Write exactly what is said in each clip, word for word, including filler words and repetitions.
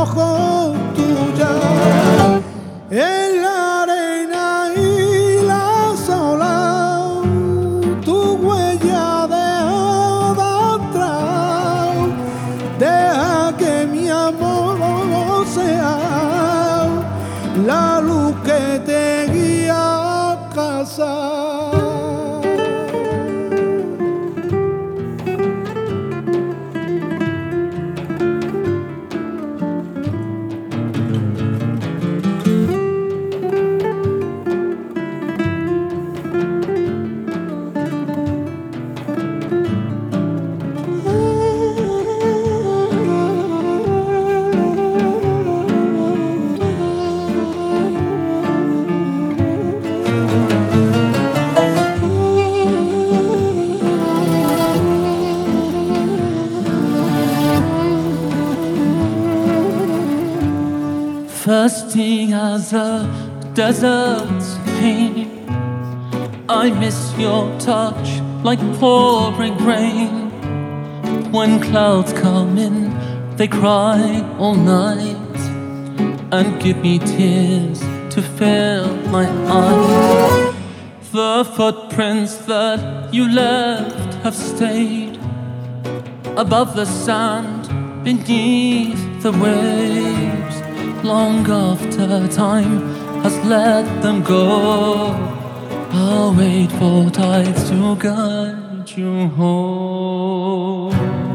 ojos tuya en la arena y la sola, tu huella deja atrás. Deja que mi amor sea la luz que te guía a casa. Thirsty as a desert's pain, I miss your touch like pouring rain. When clouds come in, they cry all night and give me tears to fill my eyes. The footprints that you left have stayed above the sand, beneath the waves. Long after time has let them go, I'll wait for tides to guide you home.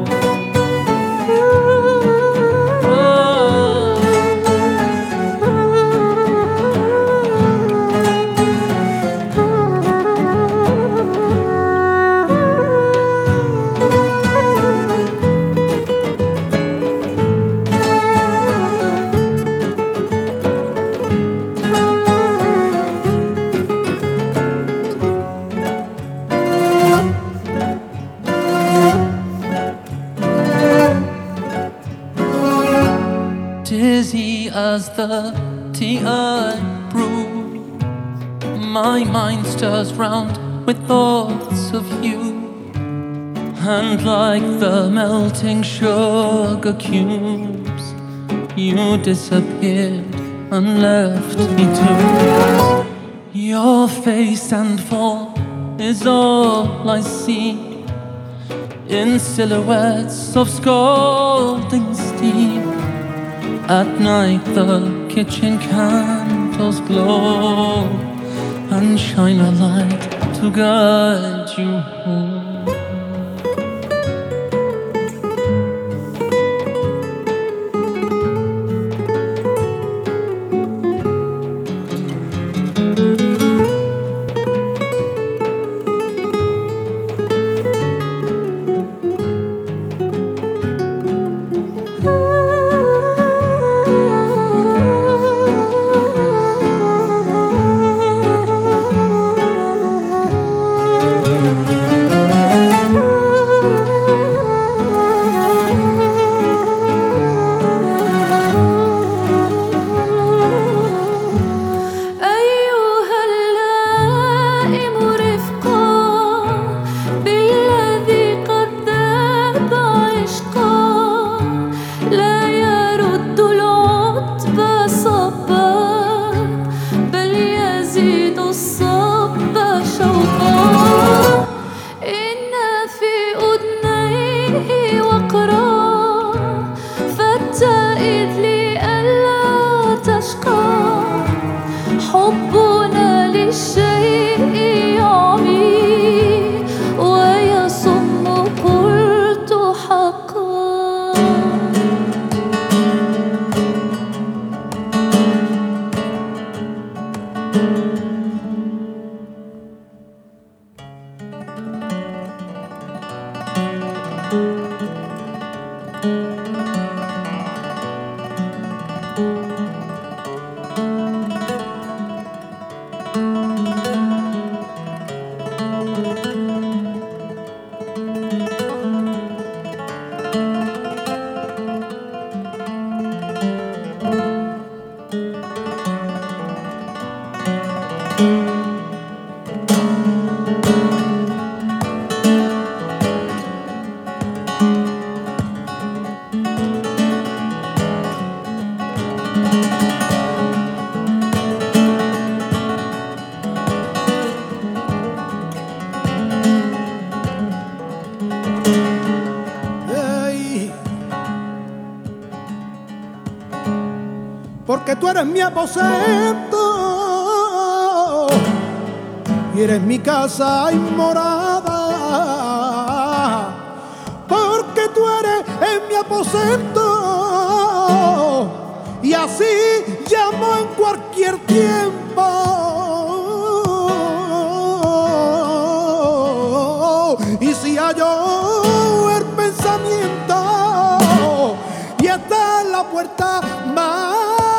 Dizzy as the tea I brew, my mind stirs round with thoughts of you. And like the melting sugar cubes, you disappeared and left me to. Your face and form is all I see, in silhouettes of scalding steam. At night the kitchen candles glow and shine a light to guide you home. tú eres mi aposento y eres mi casa y morada, porque tú eres en mi aposento y así llamo en cualquier tiempo. Y si hallo el pensamiento y está en la puerta más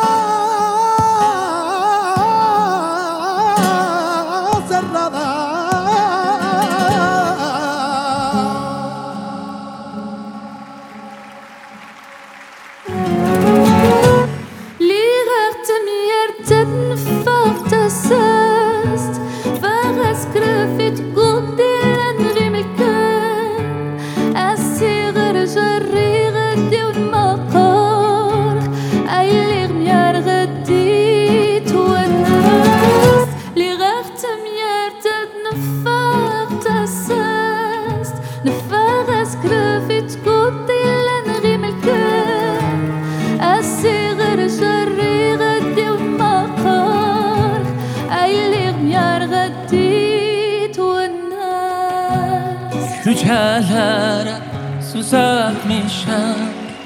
Küçelere susatmışam,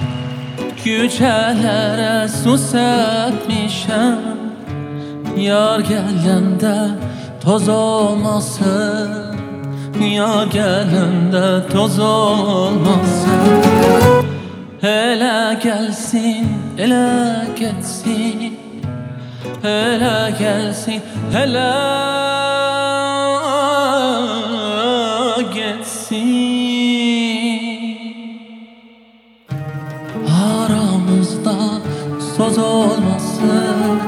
küçelere susatmışam. Yar gelende toz olmasın, yar gelende toz olmasın. Hele gelsin, hele geçsin, hele gelsin, hele aramızda söz olmasın,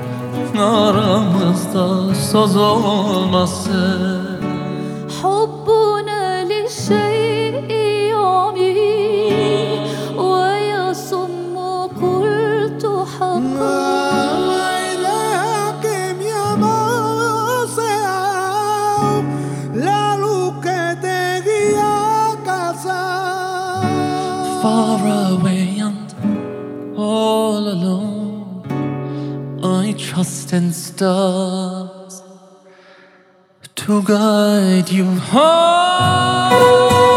aramızda söz olmasın. حبنا للشيء يعمي ويصم قلت حقا. Far away and all alone, I trust in stars to guide you home.